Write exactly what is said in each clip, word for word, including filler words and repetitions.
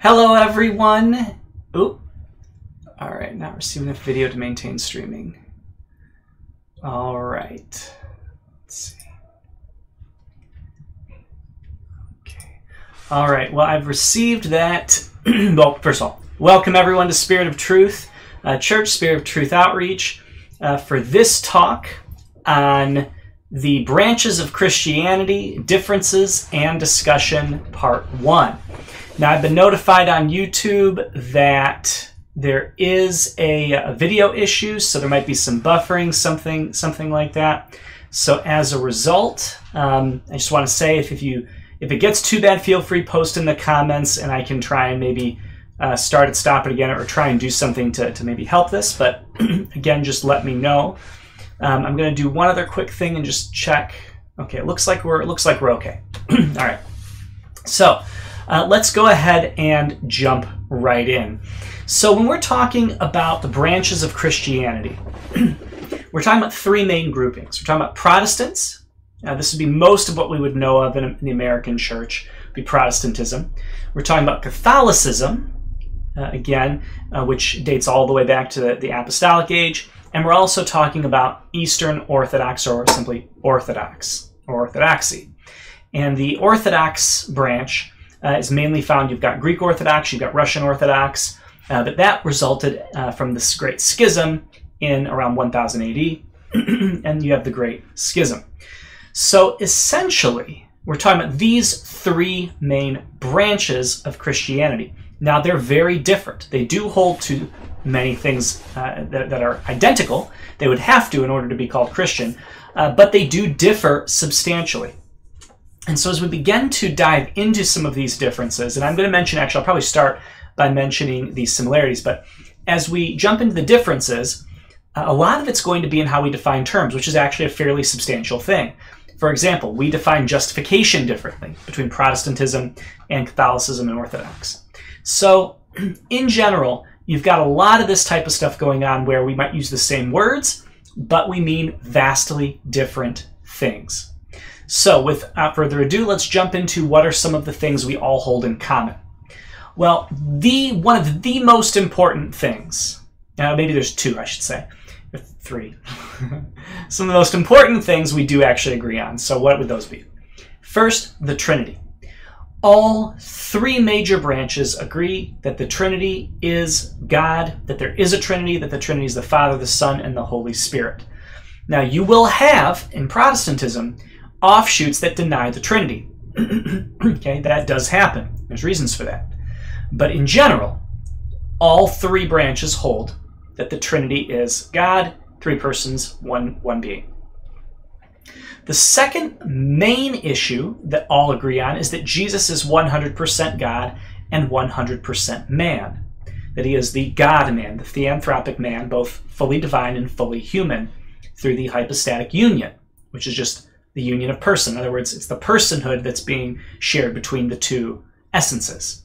Hello, everyone. Oop. All right, not receiving enough video to maintain streaming. All right. Let's see. Okay. All right. Well, I've received that. Well, first of all, welcome everyone to Spirit of Truth uh, Church, Spirit of Truth Outreach, uh, for this talk on the branches of Christianity, differences and discussion, part one. Now, I've been notified on YouTube that there is a, a video issue, so there might be some buffering, something, something like that. So as a result, um, I just want to say if, if you if it gets too bad, feel free to post in the comments, and I can try and maybe uh, start it, stop it again, or try and do something to, to maybe help this. But again, just let me know. Um, I'm going to do one other quick thing and just check. Okay, it looks like we're it looks like we're okay. All right. So uh, let's go ahead and jump right in. So when we're talking about the branches of Christianity, we're talking about three main groupings. We're talking about Protestants. Uh, this would be most of what we would know of in, in the American church, be Protestantism. We're talking about Catholicism, uh, again, uh, which dates all the way back to the, the Apostolic Age. And we're also talking about Eastern Orthodox, or simply Orthodox, or Orthodoxy. And the Orthodox branch uh, is mainly found, you've got Greek Orthodox, you've got Russian Orthodox, uh, but that resulted uh, from this Great Schism in around one thousand A D, and you have the Great Schism. So essentially, we're talking about these three main branches of Christianity. Now, they're very different. They do hold to many things uh, that, that are identical. They would have to in order to be called Christian, uh, but they do differ substantially. And so as we begin to dive into some of these differences, and I'm going to mention, actually, I'll probably start by mentioning these similarities, but as we jump into the differences, uh, a lot of it's going to be in how we define terms, which is actually a fairly substantial thing. For example, we define justification differently between Protestantism and Catholicism and Orthodox. So in general, you've got a lot of this type of stuff going on where we might use the same words, but we mean vastly different things. So without further ado, let's jump into what are some of the things we all hold in common. Well, the one of the most important things, uh, maybe there's two, I should say, three. Some of the most important things we do actually agree on. So what would those be? First, the Trinity. All three major branches agree that the Trinity is God, that there is a Trinity, that the Trinity is the Father, the Son, and the Holy Spirit. Now, you will have, in Protestantism, offshoots that deny the Trinity. Okay, that does happen. There's reasons for that. But in general, all three branches hold that the Trinity is God, three persons, one, one being. The second main issue that all agree on is that Jesus is one hundred percent God and one hundred percent man. That he is the God-man, the theanthropic man, both fully divine and fully human, through the hypostatic union, which is just the union of person. In other words, it's the personhood that's being shared between the two essences.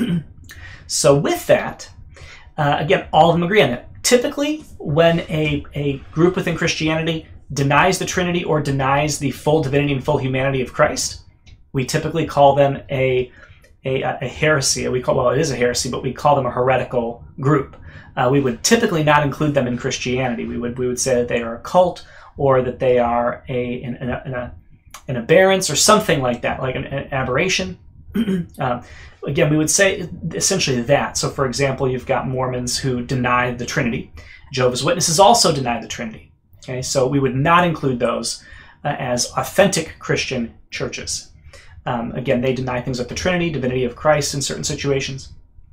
So with that, uh, again, all of them agree on it. Typically, when a, a group within Christianity denies the Trinity or denies the full divinity and full humanity of Christ, we typically call them a, a, a heresy. We call, well, it is a heresy, but we call them a heretical group. Uh, we would typically not include them in Christianity. We would we would say that they are a cult, or that they are a an, an, an, an aberrance or something like that, like an, an aberration. um, again, we would say essentially that. So, for example, you've got Mormons who deny the Trinity. Jehovah's Witnesses also deny the Trinity. Okay, so we would not include those uh, as authentic Christian churches. Um, again, they deny things like the Trinity, divinity of Christ in certain situations.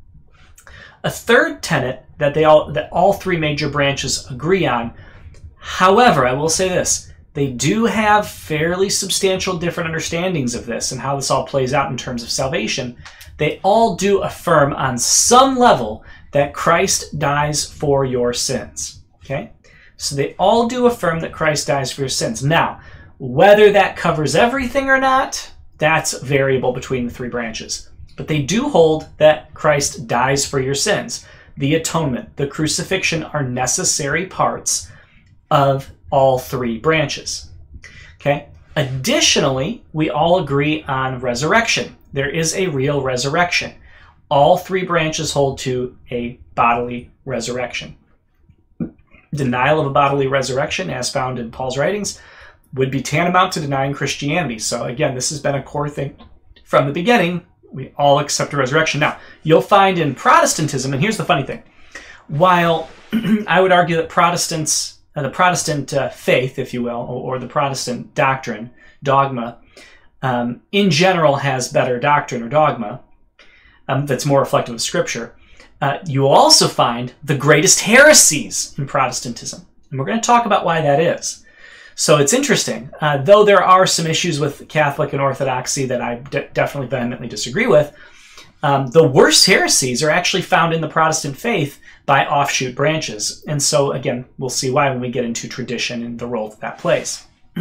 A third tenet that they all that all three major branches agree on. However, I will say this: they do have fairly substantial different understandings of this and how this all plays out in terms of salvation. They all do affirm on some level that Christ dies for your sins. Okay? So they all do affirm that Christ dies for your sins. Now, whether that covers everything or not, that's variable between the three branches. But they do hold that Christ dies for your sins. The atonement, the crucifixion are necessary parts of all three branches. Okay? Additionally, we all agree on resurrection. There is a real resurrection. all three branches hold to a bodily resurrection. Denial of a bodily resurrection, as found in Paul's writings, would be tantamount to denying Christianity. So again, this has been a core thing from the beginning. We all accept a resurrection. Now, you'll find in Protestantism, and here's the funny thing, while I would argue that Protestants, uh, the Protestant uh, faith, if you will, or, or the Protestant doctrine, dogma, um, in general has better doctrine or dogma um, that's more reflective of Scripture, uh, you will also find the greatest heresies in Protestantism. And we're going to talk about why that is. So it's interesting. Uh, though there are some issues with Catholic and Orthodoxy that I de- definitely vehemently disagree with, um, the worst heresies are actually found in the Protestant faith by offshoot branches. And so, again, we'll see why when we get into tradition and the role that that plays.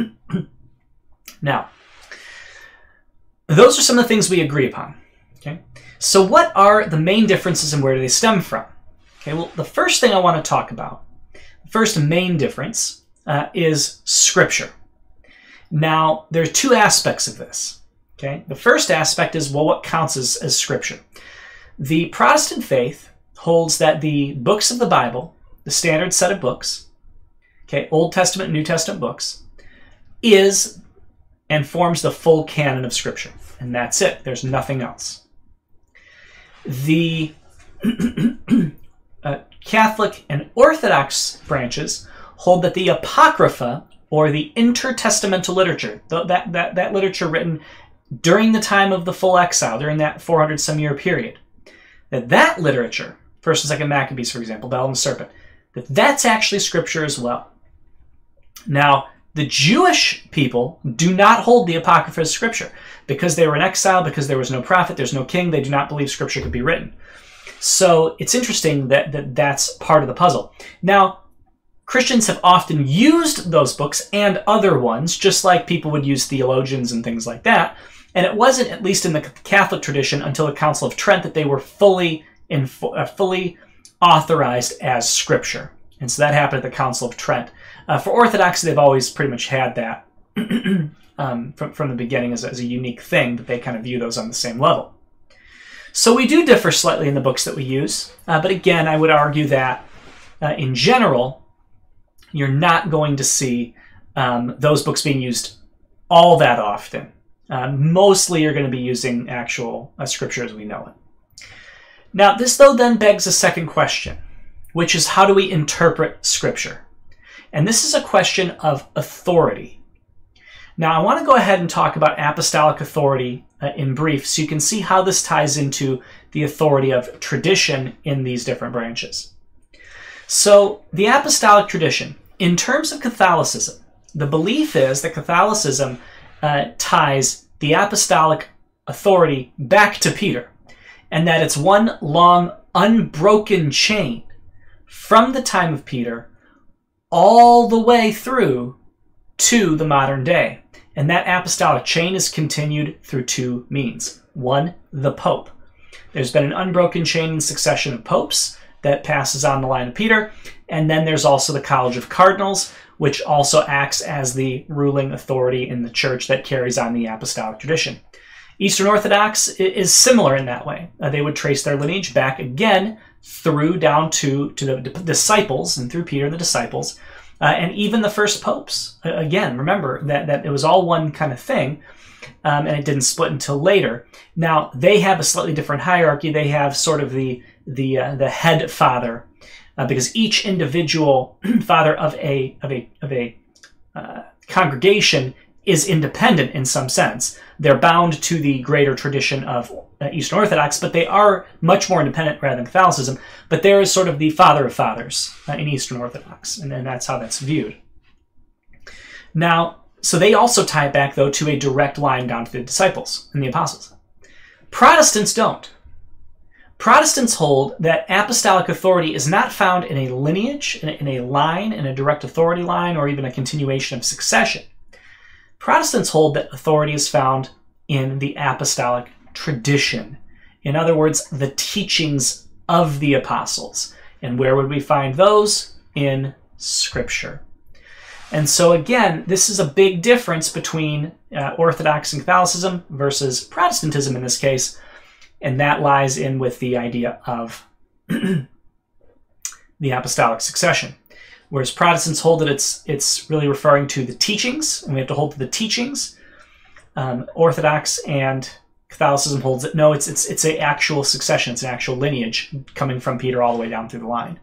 Now, those are some of the things we agree upon. Okay. So what are the main differences and where do they stem from? Okay, well, the first thing I want to talk about, the first main difference uh, is Scripture. Now, there are two aspects of this. Okay, the first aspect is, well, what counts as, as Scripture? The Protestant faith holds that the books of the Bible, the standard set of books, okay, Old Testament and New Testament books, is and forms the full canon of Scripture. And that's it. There's nothing else. The uh, Catholic and Orthodox branches hold that the Apocrypha, or the intertestamental literature, that, that, that literature written during the time of the full exile, during that four hundred some year period, that that literature, First and Second Maccabees, for example, Bell and the Serpent, that that's actually Scripture as well. Now, the Jewish people do not hold the Apocrypha as Scripture. Because they were in exile, because there was no prophet, there's no king, they do not believe Scripture could be written. So it's interesting that, that that's part of the puzzle. Now, Christians have often used those books and other ones, just like people would use theologians and things like that. And it wasn't, at least in the Catholic tradition, until the Council of Trent that they were fully, in, uh, fully authorized as Scripture. And so that happened at the Council of Trent. Uh, for Orthodoxy, they've always pretty much had that um, from, from the beginning as a, as a unique thing, that they kind of view those on the same level. So we do differ slightly in the books that we use. Uh, but again, I would argue that uh, in general, you're not going to see um, those books being used all that often. Uh, mostly you're going to be using actual uh, Scripture as we know it. Now, this, though, then begs a second question, which is, how do we interpret Scripture? And this is a question of authority. Now, I want to go ahead and talk about apostolic authority uh, in brief, so you can see how this ties into the authority of tradition in these different branches. So, the apostolic tradition, in terms of Catholicism, the belief is that Catholicism uh, ties the apostolic authority back to Peter, and that it's one long, unbroken chain from the time of Peter all the way through to the modern day. And that apostolic chain is continued through two means. One, the Pope. There's been an unbroken chain and succession of popes that passes on the line of Peter. And then there's also the College of Cardinals, which also acts as the ruling authority in the church that carries on the apostolic tradition. Eastern Orthodox is similar in that way. Uh, they would trace their lineage back again through down to, to the disciples, and through Peter, the disciples, uh, and even the first popes. Uh, again, remember that, that it was all one kind of thing, um, and it didn't split until later. Now, they have a slightly different hierarchy. They have sort of the, the, uh, the head father, uh, because each individual father of a, of a, of a uh, congregation is independent in some sense. They're bound to the greater tradition of uh, Eastern Orthodox, but they are much more independent rather than Catholicism. But there is sort of the father of fathers uh, in Eastern Orthodox, and, and that's how that's viewed. Now, so they also tie it back, though, to a direct line down to the disciples and the apostles. Protestants don't. Protestants hold that apostolic authority is not found in a lineage, in a, in a line, in a direct authority line, or even a continuation of succession. Protestants hold that authority is found in the apostolic tradition. In other words, the teachings of the apostles. And where would we find those? In Scripture. And so again, this is a big difference between uh, Orthodox and Catholicism versus Protestantism in this case. and that lies in with the idea of the apostolic succession. Whereas Protestants hold that it's it's really referring to the teachings, and we have to hold to the teachings. Um, Orthodox and Catholicism holds that no, it's it's it's an actual succession, it's an actual lineage coming from Peter all the way down through the line,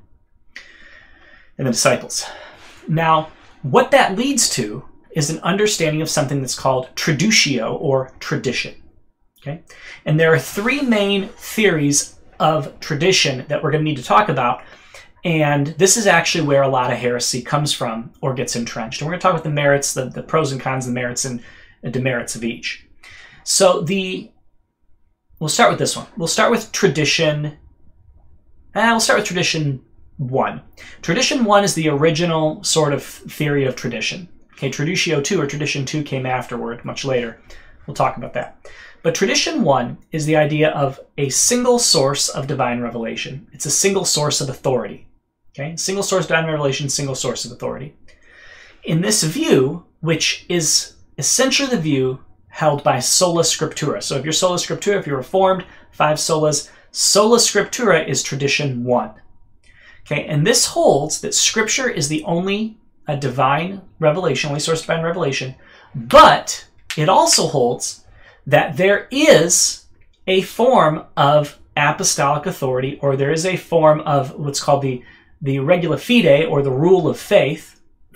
and the disciples. Now, what that leads to is an understanding of something that's called traducio, or tradition. Okay, and there are three main theories of tradition that we're going to need to talk about. And this is actually where a lot of heresy comes from or gets entrenched. And we're going to talk about the merits, the, the pros and cons, the merits and the demerits of each. So the we'll start with this one. We'll start with tradition. Eh, we'll start with tradition one. Tradition one is the original sort of theory of tradition. Okay, Traducio two or tradition two came afterward, much later. We'll talk about that. But tradition one is the idea of a single source of divine revelation. It's a single source of authority. Okay, single source of divine revelation, single source of authority. In this view, which is essentially the view held by sola scriptura. So if you're sola scriptura, if you're Reformed, five solas, sola scriptura is tradition one. Okay, and this holds that Scripture is the only a divine revelation, only source of divine revelation, but it also holds that there is a form of apostolic authority, or there is a form of what's called the, the regula fide, or the rule of faith,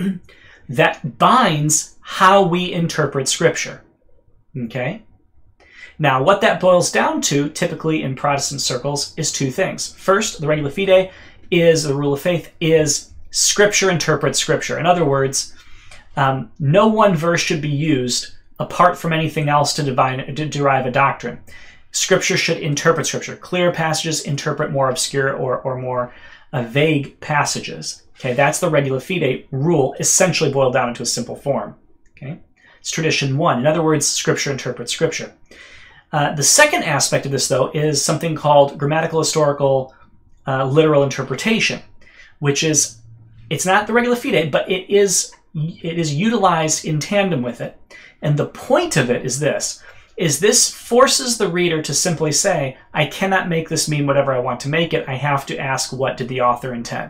that binds how we interpret Scripture. Okay? Now, what that boils down to, typically in Protestant circles, is two things. First, the regula fide is, the rule of faith, is Scripture interprets Scripture. In other words, um, no one verse should be used apart from anything else to, divine, to derive a doctrine. Scripture should interpret Scripture. Clear passages interpret more obscure or, or more uh, vague passages. Okay, that's the regula fide rule, essentially boiled down into a simple form. Okay, it's tradition one. In other words, Scripture interprets Scripture. Uh, the second aspect of this, though, is something called grammatical historical uh, literal interpretation, which is, it's not the regula fide, but it is it is utilized in tandem with it. And the point of it is this, is this forces the reader to simply say, I cannot make this mean whatever I want to make it. I have to ask, what did the author intend?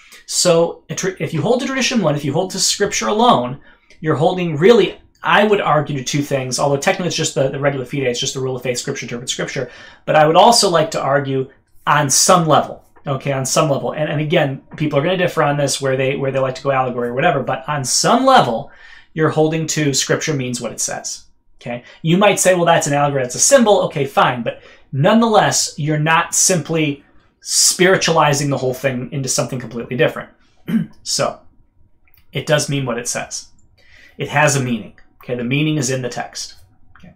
So if you hold to tradition one, if you hold to Scripture alone, you're holding really, I would argue, to two things, although technically it's just the, the regula fide, it's just the rule of faith, Scripture interprets Scripture. But I would also like to argue on some level. Okay, on some level. And, and again, people are going to differ on this where they where they like to go allegory or whatever, but on some level, you're holding to Scripture means what it says. Okay? You might say, well, that's an allegory, that's a symbol. Okay, fine. But nonetheless, you're not simply spiritualizing the whole thing into something completely different. So, it does mean what it says. It has a meaning. Okay, the meaning is in the text. Okay.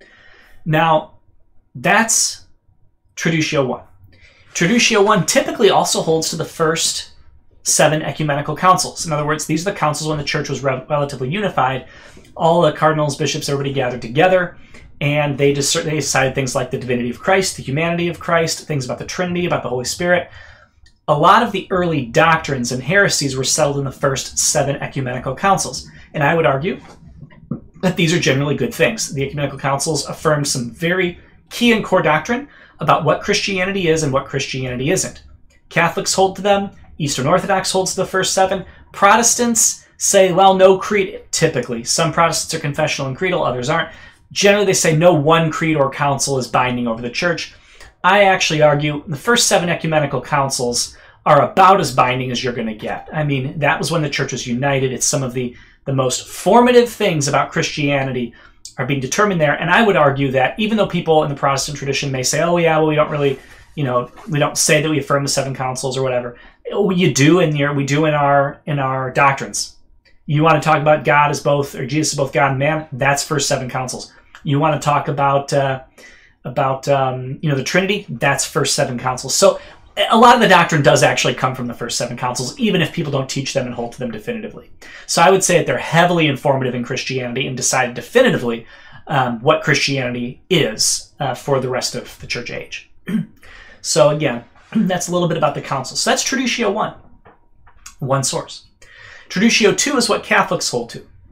Now, that's Traducio one. Traducio one typically also holds to the first seven ecumenical councils. In other words, these are the councils when the church was re relatively unified. All the cardinals, bishops, everybody gathered together, and they, just, they decided things like the divinity of Christ, the humanity of Christ, things about the Trinity, about the Holy Spirit. A lot of the early doctrines and heresies were settled in the first seven ecumenical councils. And I would argue that these are generally good things. The ecumenical councils affirmed some very key and core doctrine about what Christianity is and what Christianity isn't. Catholics hold to them. Eastern Orthodox holds to the first seven. Protestants say, well, no creed, typically. Some Protestants are confessional and creedal, others aren't. Generally, they say no one creed or council is binding over the church. I actually argue the first seven ecumenical councils are about as binding as you're going to get. I mean, that was when the church was united. It's some of the, the most formative things about Christianity are being determined there. And I would argue that even though people in the Protestant tradition may say, oh yeah, well, we don't really, you know, we don't say that we affirm the seven councils or whatever. You do in your, we do in our, in our doctrines. You want to talk about God as both, or Jesus is both God and man, that's first seven councils. You want to talk about, uh, about, um, you know, the Trinity, that's first seven councils. So a lot of the doctrine does actually come from the first seven councils, even if people don't teach them and hold to them definitively. So I would say that they're heavily informative in Christianity and decide definitively um, what Christianity is uh, for the rest of the church age. So again, that's a little bit about the councils. So that's Traducio one, one source. Traducio two is what Catholics hold to.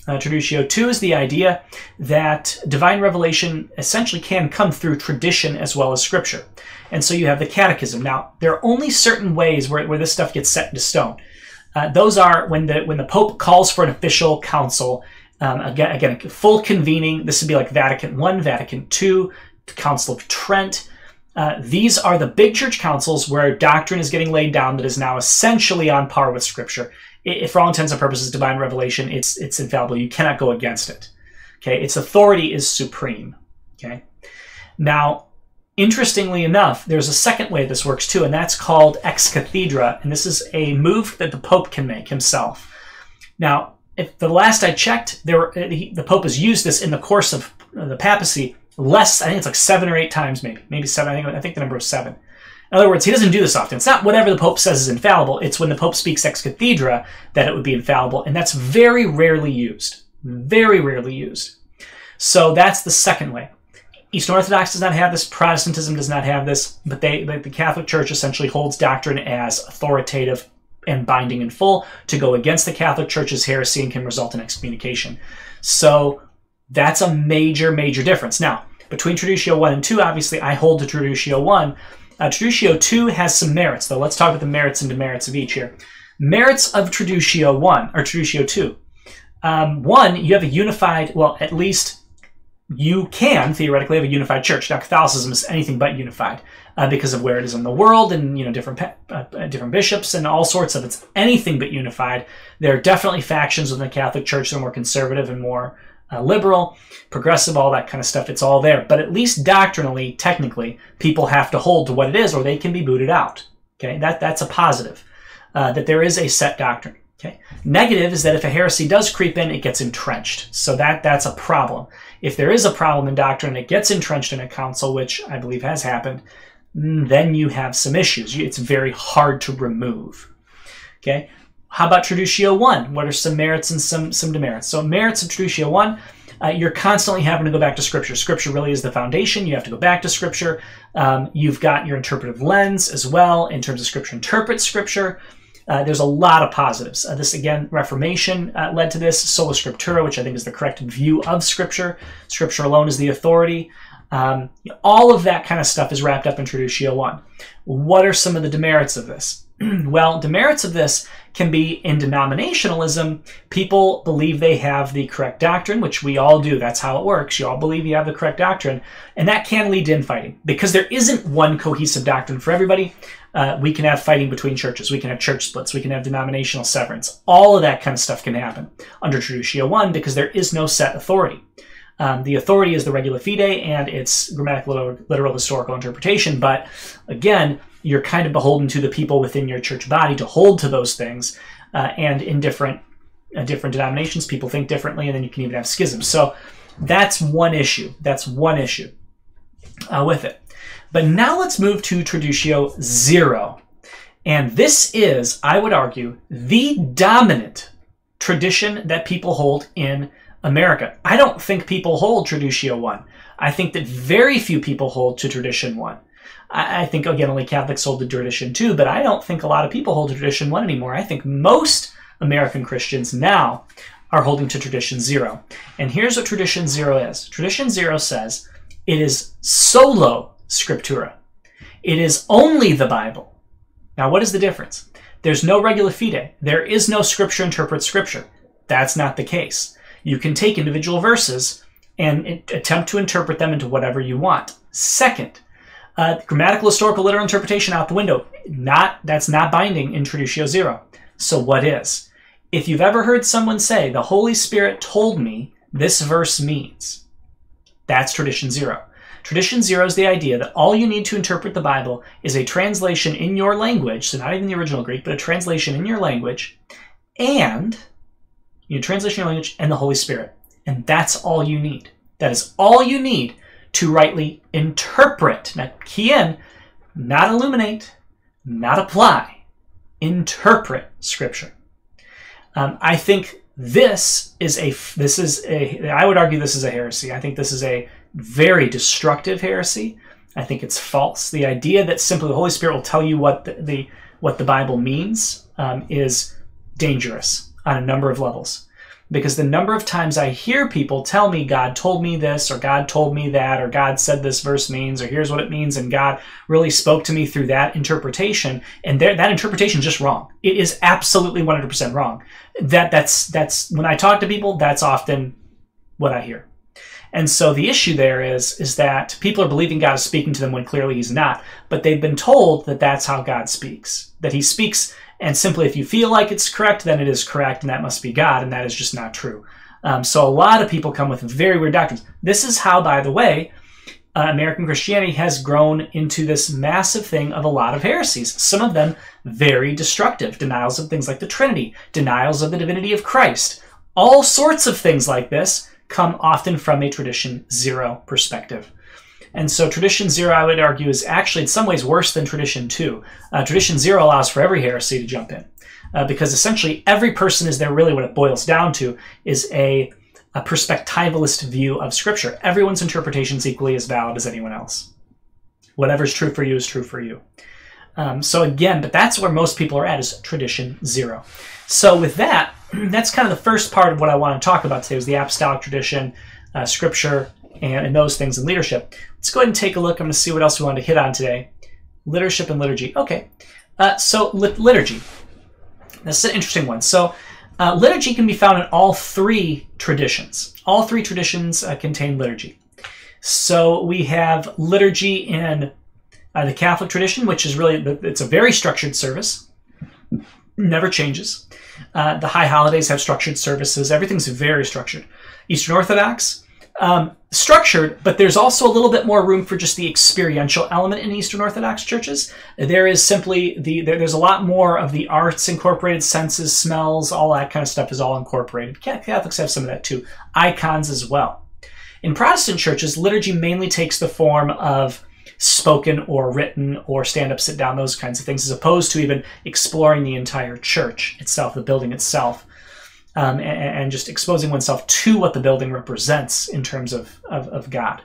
Uh, Traducio two is the idea that divine revelation essentially can come through tradition as well as scripture. And so you have the catechism. Now, there are only certain ways where, where this stuff gets set into stone. Uh, those are when the when the Pope calls for an official council, um, again, again, a full convening. This would be like Vatican One, Vatican Two, Council of Trent. Uh, these are the big church councils where doctrine is getting laid down that is now essentially on par with Scripture. It, for all intents and purposes, divine revelation, it's it's infallible. You cannot go against it. Okay, its authority is supreme. Okay, now, interestingly enough, there's a second way this works too, and that's called ex cathedra, and this is a move that the Pope can make himself. Now, if the last I checked, there were, the Pope has used this in the course of the papacy less, I think it's like seven or eight times, maybe, maybe seven. I think I think the number is seven. In other words, he doesn't do this often. It's not whatever the Pope says is infallible. It's when the Pope speaks ex cathedra that it would be infallible, and that's very rarely used. Very rarely used. So that's the second way. Eastern Orthodox does not have this. Protestantism does not have this, but they, the Catholic Church essentially holds doctrine as authoritative and binding in full. To go against the Catholic Church's heresy and can result in excommunication. So that's a major, major difference. Now, between Traducio one and two, obviously, I hold to Traducio one. Uh, Traducio two has some merits, though. Let's talk about the merits and demerits of each here. Merits of Traducio one, or Traducio two. Um, one, you have a unified, well, at least you can theoretically have a unified church. Now, Catholicism is anything but unified uh, because of where it is in the world and, you know, different uh, different bishops and all sorts of it's anything but unified. There are definitely factions within the Catholic Church that are more conservative and more uh, liberal, progressive, all that kind of stuff. It's all there. But at least doctrinally, technically, people have to hold to what it is or they can be booted out. Okay, that that's a positive, uh, that there is a set doctrine. Okay. Negative is that if a heresy does creep in, it gets entrenched. So that that's a problem. If there is a problem in doctrine and it gets entrenched in a council, which I believe has happened, then you have some issues. It's very hard to remove. Okay. How about Traducio one? What are some merits and some, some demerits? So merits of Traducio one, uh, you're constantly having to go back to Scripture. Scripture really is the foundation. You have to go back to Scripture. Um, you've got your interpretive lens as well in terms of Scripture interprets Scripture. Uh, there's a lot of positives. Uh, this, again, Reformation uh, led to this. Sola Scriptura, which I think is the correct view of Scripture. Scripture alone is the authority. Um, all of that kind of stuff is wrapped up in Traducio one. What are some of the demerits of this? Well, demerits of this can be in denominationalism. People believe they have the correct doctrine, which we all do. That's how it works. You all believe you have the correct doctrine. And that can lead to infighting because there isn't one cohesive doctrine for everybody. Uh, we can have fighting between churches. We can have church splits. We can have denominational severance. All of that kind of stuff can happen under Traducio one because there is no set authority. Um, the authority is the regula fide and its grammatical, literal, literal historical interpretation. But again, you're kind of beholden to the people within your church body to hold to those things. Uh, and in different uh, different denominations, people think differently, and then you can even have schisms. So that's one issue. That's one issue uh, with it. But now let's move to Traducio zero. And this is, I would argue, the dominant tradition that people hold in America. I don't think people hold Traducio one. I think that very few people hold to Tradition one. I, I think, again, only Catholics hold to Tradition two, but I don't think a lot of people hold to Tradition one anymore. I think most American Christians now are holding to Tradition zero. And here's what Tradition zero is. Tradition zero says it is solo Scriptura. It is only the Bible. Now, what is the difference? There's no regula fide. There is no Scripture interprets Scripture. That's not the case. You can take individual verses and attempt to interpret them into whatever you want. Second, uh, grammatical, historical, literal interpretation out the window. Not That's not binding in Traducio zero. So what is? If you've ever heard someone say, the Holy Spirit told me this verse means, that's Tradition zero. Tradition zero is the idea that all you need to interpret the Bible is a translation in your language, so not even the original Greek, but a translation in your language, and you translation in your language and the Holy Spirit. And that's all you need. That is all you need to rightly interpret. Now, key in, not illuminate, not apply, interpret Scripture. Um, I think this is a, this is a, I would argue this is a heresy. I think this is a very destructive heresy. I think it's false. The idea that simply the Holy Spirit will tell you what the, the what the Bible means um, is dangerous on a number of levels. because the number of times I hear people tell me God told me this, or God told me that, or God said this verse means, or here's what it means, and God really spoke to me through that interpretation, and there, that interpretation is just wrong. It is absolutely one hundred percent wrong. That that's that's when I talk to people, that's often what I hear. And so the issue there is, is that people are believing God is speaking to them when clearly he's not, but they've been told that that's how God speaks, that he speaks, and simply if you feel like it's correct, then it is correct, and that must be God, and that is just not true. Um, so a lot of people come with very weird doctrines. This is how, by the way, uh, American Christianity has grown into this massive thing of a lot of heresies, some of them very destructive, denials of things like the Trinity, denials of the divinity of Christ, all sorts of things like this come often from a tradition zero perspective. And so tradition zero, I would argue, is actually in some ways worse than tradition two. Uh, tradition zero allows for every heresy to jump in, uh, because essentially every person is there. Really what it boils down to is a, a perspectivalist view of Scripture. Everyone's interpretation is equally as valid as anyone else. Whatever's true for you is true for you. Um, so again, but that's where most people are at, is tradition zero. So with that, that's kind of the first part of what I want to talk about today, was the apostolic tradition, uh, Scripture, and, and those things in leadership. Let's go ahead and take a look. I'm going to see what else we want to hit on today. Leadership and liturgy. Okay, uh, so lit liturgy. This is an interesting one. So uh, liturgy can be found in all three traditions. All three traditions uh, contain liturgy. So we have liturgy in uh, the Catholic tradition, which is really, it's a very structured service. Never changes. Uh, the high holidays have structured services. Everything's very structured. Eastern Orthodox, um, structured, but there's also a little bit more room for just the experiential element in Eastern Orthodox churches. There is simply, the there, there's a lot more of the arts incorporated, senses, smells, all that kind of stuff is all incorporated. Catholics have some of that too. Icons as well. In Protestant churches, liturgy mainly takes the form of spoken or written or stand up, sit down, those kinds of things, as opposed to even exploring the entire church itself, the building itself, um, and, and just exposing oneself to what the building represents in terms of, of, of God.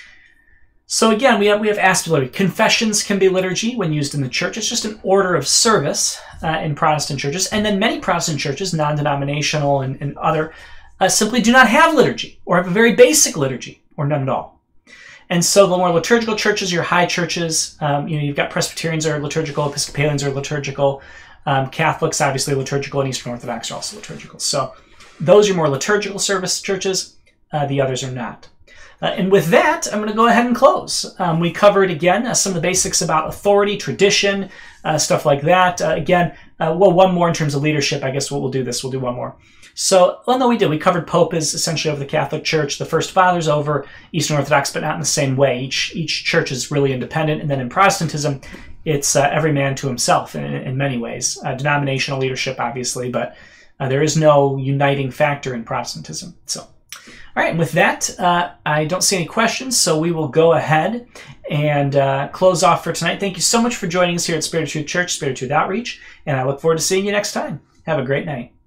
So again, we have, we have aspect of liturgy. Confessions can be liturgy when used in the church. It's just an order of service uh, in Protestant churches. And then many Protestant churches, non-denominational and, and other, uh, simply do not have liturgy or have a very basic liturgy or none at all. And so the more liturgical churches, your high churches, um, you know, you've got Presbyterians are liturgical, Episcopalians are liturgical, um, Catholics obviously liturgical, and Eastern Orthodox are also liturgical. So those are more liturgical service churches. Uh, the others are not. Uh, and with that, I'm going to go ahead and close. Um, we covered, again, uh, some of the basics about authority, tradition, uh, stuff like that. Uh, again, uh, well, one more in terms of leadership. I guess we'll, we'll do this. We'll do one more. So, well, no, we did. We covered Pope is essentially over the Catholic Church. The First Fathers over Eastern Orthodox, but not in the same way. Each each church is really independent. And then in Protestantism, it's uh, every man to himself in, in many ways. Uh, denominational leadership, obviously, but uh, there is no uniting factor in Protestantism. So, all right, and with that, uh, I don't see any questions, so we will go ahead and uh, close off for tonight. Thank you so much for joining us here at Spirit of Truth Church, Spirit of Truth Outreach, and I look forward to seeing you next time. Have a great night.